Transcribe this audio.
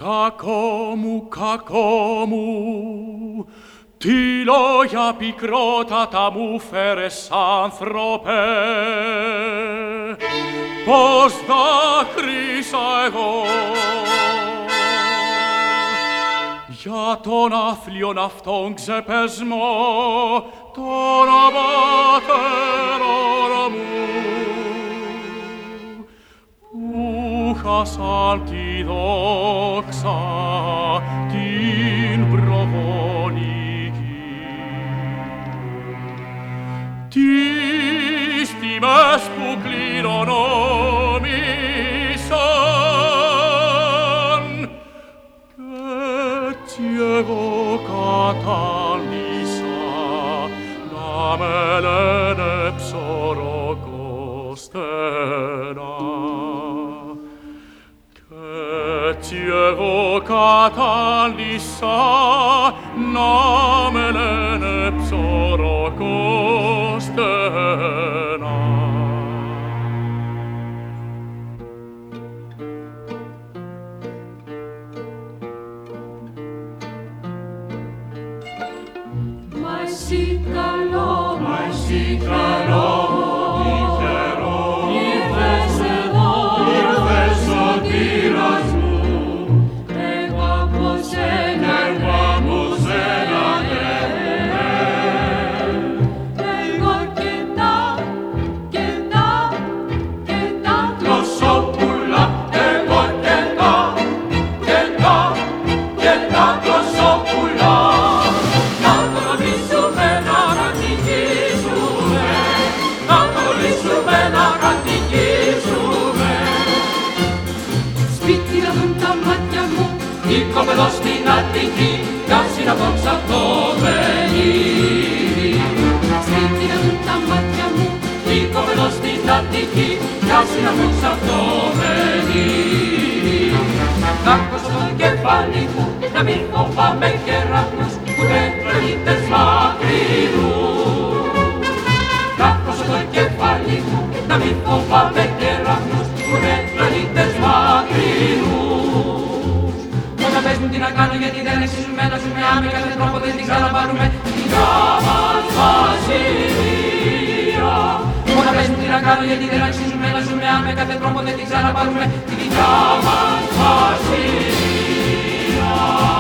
κακό μου, τι λόγια πικρότατα μου φέρες, άνθρωπε, πως δάκρυσα εγώ για τον άθλιον αυτόν ξεπεσμό των πατέρων μου, που χάσαν τη δόξα την προγονική, τις τιμές που κληρονόμησαν, κι έτσι εγώ κατάλησα να με λένε ψωροκοστένα. Έτσι εγώ κατάλησα να με λένε ψωροκοστένα. Μα εσύ καλό, μα εσύ καλό, ήρθες εδώ, ήρθες σωτήρας μου, εγώ από σένα εγώ και τα γλωσσόπουλα, εγώ και τα γλωσσόπουλα. Η κοπελό στην Αττική, κάτσει να πω ξαφτωμένη. Σπίτι να δουν τα μάτια μου, η κοπελό στην Αττική, κάτσει να πω ξαφτωμένη. Κάκω στο κεφάλι μου, να μην φοβάμαι κεραυνούς, ούτε πλανήτες μακρινούς. Κάκω στο κεφάλι μου, να μην φοβάμαι κεραυνούς, ούτε πλανήτες μακρινούς. Πες μου τι να κάνω γιατί δεν εξίζουμε να ζούμε, αν με κάθε τρόπο δεν την ξαναπάρουμε την δικιά μας βασιλεία. Μόνο πες μου τι να κάνω γιατί δεν αξίζουμε να ζούμε, αν με κάθε τρόπο δεν την ξαναπάρουμε την δικιά μας βασιλεία.